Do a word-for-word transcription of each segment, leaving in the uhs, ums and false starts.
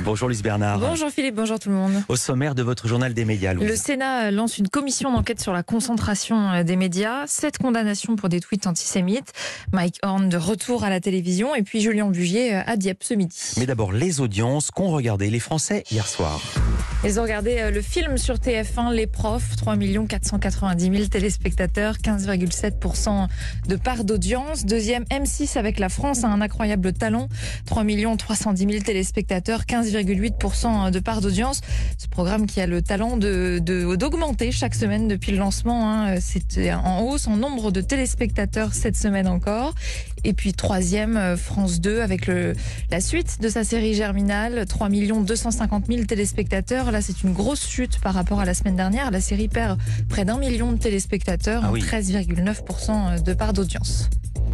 Bonjour Luce Bernard. Bonjour Philippe, bonjour tout le monde. Au sommaire de votre journal des médias, Louise. Le Sénat lance une commission d'enquête sur la concentration des médias. Sept condamnations pour des tweets antisémites. Mike Horn de retour à la télévision et puis Julien Bugier à Dieppe ce midi. Mais d'abord les audiences qu'ont regardé les Français hier soir. Ils ont regardé le film sur T F un, Les Profs, trois millions quatre cent quatre-vingt-dix mille téléspectateurs, quinze virgule sept pour cent de part d'audience. Deuxième, M six avec La France a un incroyable talent, trois millions trois cent dix mille téléspectateurs, quinze virgule huit pour cent de part d'audience. Ce programme qui a le talent de, de, d'augmenter chaque semaine depuis le lancement. Hein. C'est en hausse en nombre de téléspectateurs cette semaine encore. Et puis troisième, France deux avec le, la suite de sa série Germinal, trois millions deux cent cinquante mille téléspectateurs. Là, c'est une grosse chute par rapport à la semaine dernière. La série perd près d'un million de téléspectateurs, ah oui. treize virgule neuf pour cent de part d'audience.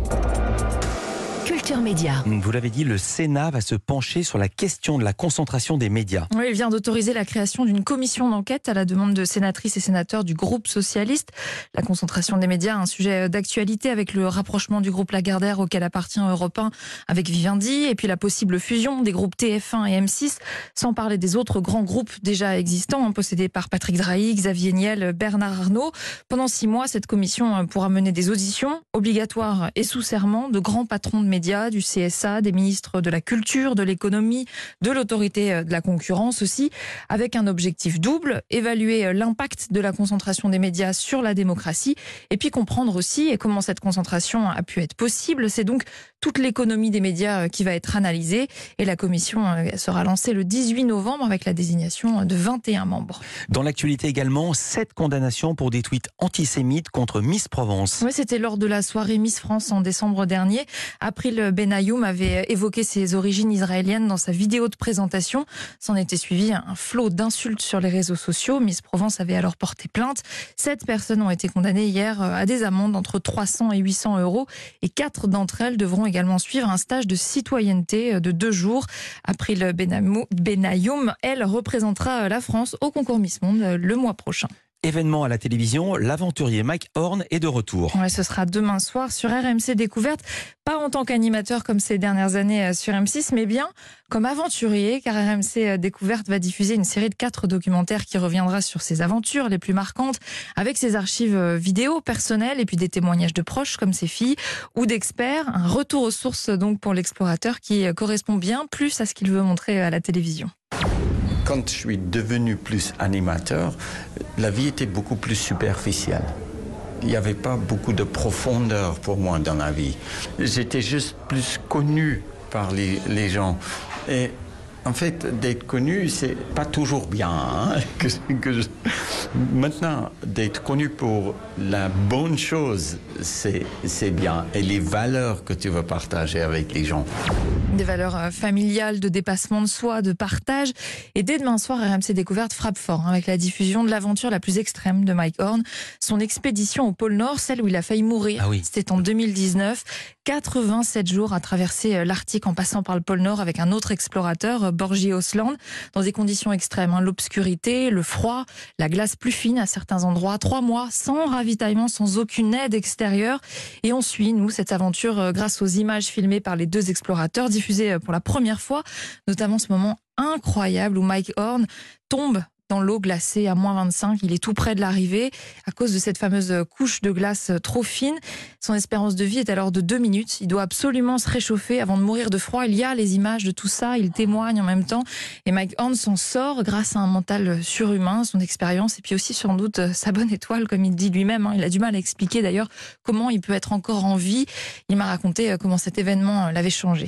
Culture Média. Vous l'avez dit, le Sénat va se pencher sur la question de la concentration des médias. Oui, il vient d'autoriser la création d'une commission d'enquête à la demande de sénatrices et sénateurs du groupe socialiste. La concentration des médias, un sujet d'actualité avec le rapprochement du groupe Lagardère auquel appartient Europe un avec Vivendi et puis la possible fusion des groupes T F un et M six, sans parler des autres grands groupes déjà existants, hein, possédés par Patrick Drahi, Xavier Niel, Bernard Arnault. Pendant six mois, cette commission pourra mener des auditions obligatoires et sous serment de grands patrons de médias, du C S A, des ministres de la Culture, de l'Économie, de l'Autorité de la Concurrence aussi, avec un objectif double, évaluer l'impact de la concentration des médias sur la démocratie et puis comprendre aussi comment cette concentration a pu être possible. C'est donc toute l'économie des médias qui va être analysée et la commission sera lancée le dix-huit novembre avec la désignation de vingt et un membres. Dans l'actualité également, sept condamnations pour des tweets antisémites contre Miss Provence. Oui, c'était lors de la soirée Miss France en décembre dernier. April Benayoum avait évoqué ses origines israéliennes dans sa vidéo de présentation. S'en était suivi un flot d'insultes sur les réseaux sociaux. Miss Provence avait alors porté plainte. Sept personnes ont été condamnées hier à des amendes entre trois cents et huit cents euros et quatre d'entre elles devront également suivre un stage de citoyenneté de deux jours. April Benayoum, elle, représentera la France au concours Miss Monde le mois prochain. Événement à la télévision, l'aventurier Mike Horn est de retour. Ouais, ce sera demain soir sur R M C Découverte, pas en tant qu'animateur comme ces dernières années sur M six, mais bien comme aventurier, car R M C Découverte va diffuser une série de quatre documentaires qui reviendra sur ses aventures les plus marquantes, avec ses archives vidéo personnelles et puis des témoignages de proches comme ses filles ou d'experts. Un retour aux sources donc pour l'explorateur qui correspond bien plus à ce qu'il veut montrer à la télévision. Quand je suis devenu plus animateur, la vie était beaucoup plus superficielle. Il n'y avait pas beaucoup de profondeur pour moi dans la vie. J'étais juste plus connu par les, les gens. Et en fait, d'être connu, c'est pas toujours bien. Hein, que, que je... Maintenant, d'être connu pour la bonne chose, c'est, c'est bien. Et les valeurs que tu veux partager avec les gens. Des valeurs familiales, de dépassement de soi, de partage. Et dès demain soir, R M C Découverte frappe fort hein, avec la diffusion de l'aventure la plus extrême de Mike Horn. Son expédition au pôle Nord, celle où il a failli mourir. Ah oui. C'était en deux mille dix-neuf. quatre-vingt-sept jours à traverser l'Arctique en passant par le pôle Nord avec un autre explorateur, Borgie Osland, dans des conditions extrêmes. Hein, l'obscurité, le froid, la glace plus fine à certains endroits. Trois mois sans ravitaillement, sans aucune aide extérieure. Et on suit, nous, cette aventure grâce aux images filmées par les deux explorateurs, diffusées pour la première fois, notamment ce moment incroyable où Mike Horn tombe dans l'eau glacée à moins vingt-cinq. Il est tout près de l'arrivée à cause de cette fameuse couche de glace trop fine. Son espérance de vie est alors de deux minutes. Il doit absolument se réchauffer avant de mourir de froid. Il y a les images de tout ça. Il témoigne en même temps. Et Mike Horn s'en sort grâce à un mental surhumain, son expérience et puis aussi sans doute sa bonne étoile, comme il dit lui-même. Il a du mal à expliquer d'ailleurs comment il peut être encore en vie. Il m'a raconté comment cet événement l'avait changé.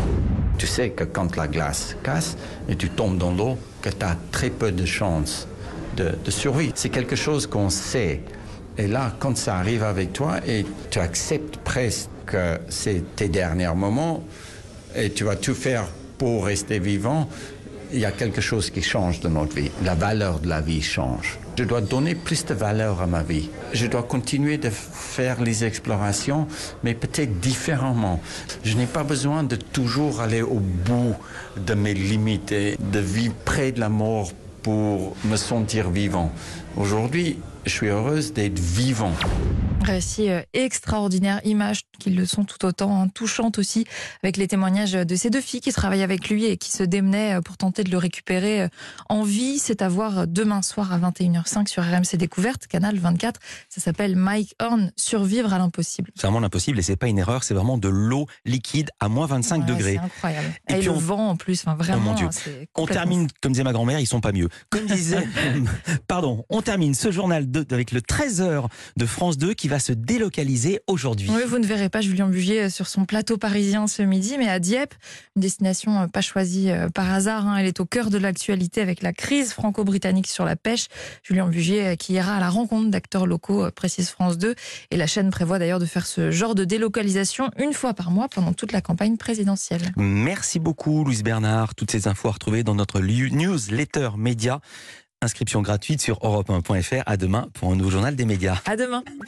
Tu sais que quand la glace casse et tu tombes dans l'eau, que tu as très peu de chances de, de survie. C'est quelque chose qu'on sait. Et là, quand ça arrive avec toi et tu acceptes presque que c'est tes derniers moments et tu vas tout faire pour rester vivant, il y a quelque chose qui change dans notre vie. La valeur de la vie change. Je dois donner plus de valeur à ma vie. Je dois continuer de faire les explorations, mais peut-être différemment. Je n'ai pas besoin de toujours aller au bout de mes limites et de vivre près de la mort pour me sentir vivant. Aujourd'hui, je suis heureuse d'être vivant. Récit euh, extraordinaire, images qui le sont tout autant, hein, touchantes aussi, avec les témoignages de ces deux filles qui travaillent avec lui et qui se démenaient euh, pour tenter de le récupérer euh, en vie. C'est à voir demain soir à vingt et une heures cinq sur R M C Découverte, Canal vingt-quatre. Ça s'appelle Mike Horn, Survivre à l'impossible. C'est vraiment l'impossible et c'est pas une erreur, c'est vraiment de l'eau liquide à moins vingt-cinq Ouais, degrés. C'est incroyable. Et Et, puis le on- vent en plus, enfin, vraiment. Oh mon Dieu. c'est On complètement termine, comme disait ma grand-mère, ils sont pas mieux. Comme disait, pardon, on termine ce journal de, avec le treize heures de France deux qui va se délocaliser aujourd'hui. Oui, vous ne verrez pas Julien Bugier sur son plateau parisien ce midi, mais à Dieppe, une destination pas choisie par hasard. Hein. Elle est au cœur de l'actualité avec la crise franco-britannique sur la pêche. Julien Bugier qui ira à la rencontre d'acteurs locaux, précise France deux. Et la chaîne prévoit d'ailleurs de faire ce genre de délocalisation une fois par mois pendant toute la campagne présidentielle. Merci beaucoup, Louise Bernard. Toutes ces infos à retrouver dans notre newsletter média. Inscription gratuite sur europe un point f r. À demain pour un nouveau journal des médias. À demain.